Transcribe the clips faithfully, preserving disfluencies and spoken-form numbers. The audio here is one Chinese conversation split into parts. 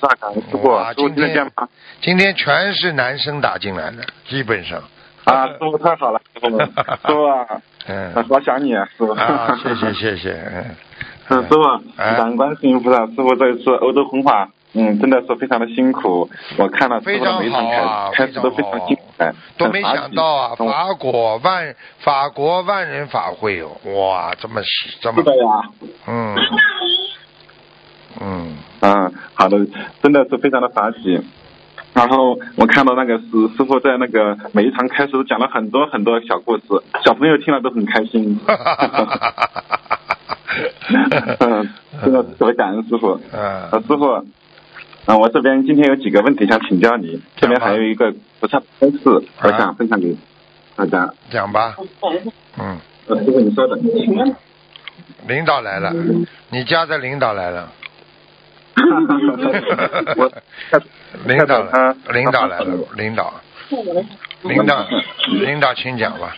萨，感恩师傅。 哇， 师傅今天听得见吗？ 今天全是男生打进来的，基本上。 啊，师傅太好了，师傅，师傅啊， 嗯， 好想你啊，师傅。 啊，谢谢谢谢，嗯。 嗯，师傅， 哎感恩观世音菩萨，师傅这一次欧洲红法，嗯，真的是非常的辛苦。我看了师傅的每一场开、 啊、 开始都非常精彩， 都没想到啊，法国万法国万人法会哦，哇，这么这么是的呀， 嗯嗯嗯，好的，真的是非常的法喜。然后我看到那个师师傅在那个每一场开始都讲了很多很多小故事，小朋友听了都很开心。嗯，真的特别感恩师傅。 嗯， 呃，师傅，嗯，我这边今天有几个问题想请教你，这边还有一个不差开示，我想分享给大家。 讲吧。嗯。 呃，师傅你稍等。 领导来了，你家的领导来了。 我领导来，领导来了，领导，领导，领导，请讲吧。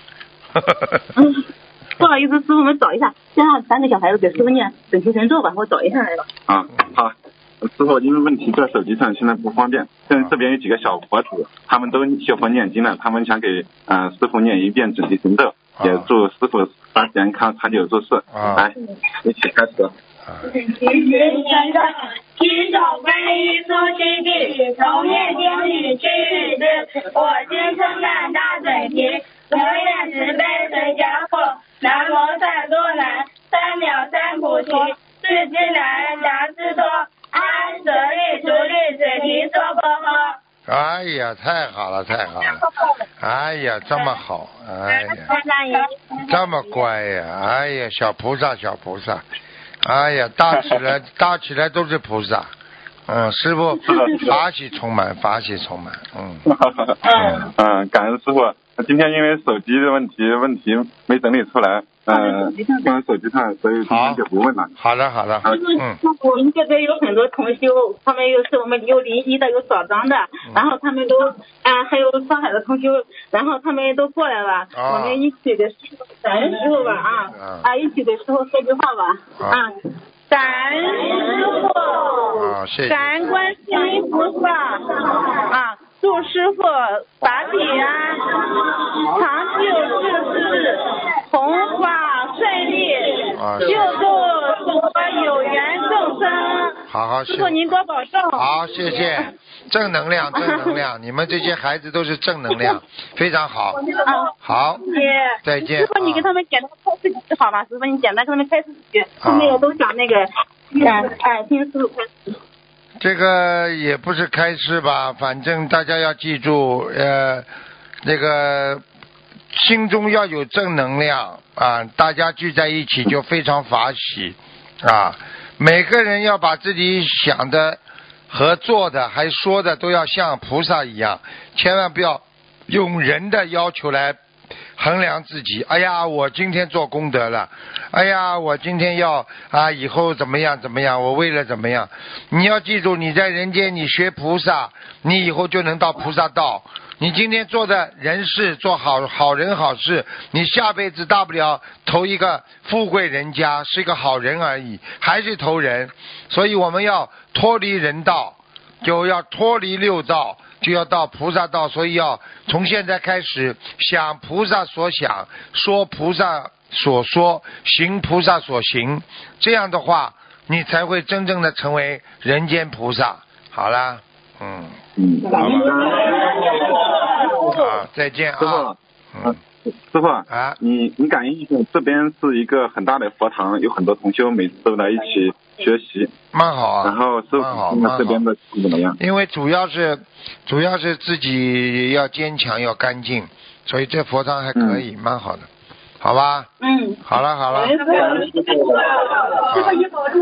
不好意思，师傅，我们找一下，先让三个小孩子给师傅念准提神咒吧，我找一下来了。 啊，好，师傅，因为问题在手机上，现在不方便。现在这边有几个小佛子，他们都学佛念经了，他们想给嗯、呃、师傅念一遍准提神咒，啊、也祝师傅法体安康，长久住世。啊、来，一起开始。 准提神咒，亲手翻译出七地，重念经理去日之，我今生难大准提，永远慈悲随家父，南无善多南，三藐三菩提，世之难，达之多，安舍利除利水提娑婆诃。 哎呀，太好了，太好了！哎呀，这么好，哎呀，这么乖呀！哎呀，小菩萨，小菩萨，哎呀，大起来，大起来都是菩萨。嗯，师傅，法喜充满，法喜充满。嗯。 嗯嗯，感恩师傅。今天因为手机的问题，问题没整理出来，嗯，放在手机上，所以今天就不问了。 好的，好的。 嗯，我们这边有很多同修，他们又是我们有临沂的，有枣庄的，然后他们都，啊、呃，还有上海的同修，然后他们都过来了， 哦、 我们一起的感恩师傅吧，啊，啊，啊一起的师傅说句话吧，啊。感恩师傅， 啊，谢谢， 感恩观世音菩萨，啊，祝师傅法体安，长久住世，弘法顺利， 啊， 救度所有缘众生。 好好， 师傅您多保重。 好，谢谢，正能量，正能量，你们这些孩子都是正能量，非常好。好，再见。 师傅，你给他们简单开示几句好吗？师傅，你简单给他们开示几句，他们也都想那个，嗯，哎，听师傅开示。 这个也不是开示吧，反正大家要记住，呃，那个心中要有正能量啊，大家聚在一起就非常法喜啊。每个人要把自己想的和做的还说的都要像菩萨一样，千万不要用人的要求来衡量自己。哎呀，我今天做功德了，哎呀，我今天要啊以后怎么样怎么样，我为了怎么样。你要记住，你在人间你学菩萨，你以后就能到菩萨道。你今天做的人事做好好人好事，你下辈子大不了投一个富贵人家，是一个好人而已，还是投人。所以我们要脱离人道，就要脱离六道，就要到菩萨道。所以要从现在开始想菩萨所想，说菩萨所说，行菩萨所行，这样的话你才会真正的成为人间菩萨。好啦，嗯嗯，好吧。 好，再见啊！ 师傅，嗯，师傅啊， 你你感应一下，这边是一个很大的佛堂，有很多同修每次都来一起学习， 蛮好啊。 然后师傅那这边的怎么样？ 因为主要是主要是自己要坚强要干净，所以这佛堂还可以，蛮、嗯、好的，好吧？ 嗯， 好了好了。 师傅，师傅，师傅你保重。